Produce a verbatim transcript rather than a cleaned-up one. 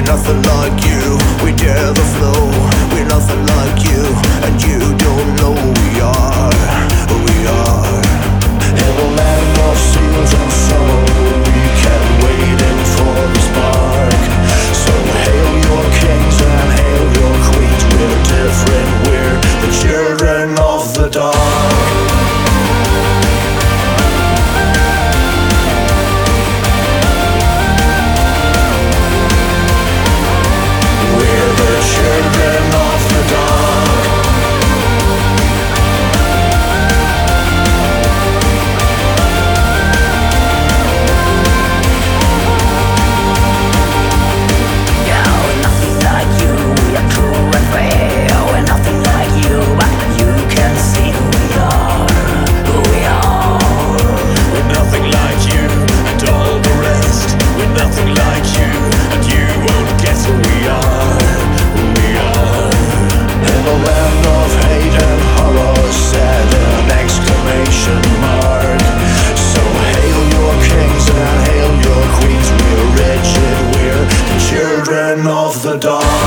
nothing like you. We dare the flow. We're nothing like you, and you don't know who we are. Who we are. In the land of seals and sorrow, we kept waiting for the spark. So hail your kings and hail your queens. We're different. We're the children of the dark. Children of the dark. Yeah, we're nothing like you. We are true and fair. We're nothing like you, but you can see who we are. Who we are. We're nothing like you and all the rest. We're nothing like you, and you won't guess who we are. In the land of hate and horror, set an exclamation mark. So hail your kings and hail your queens. We're wretched, we're the children of the dark.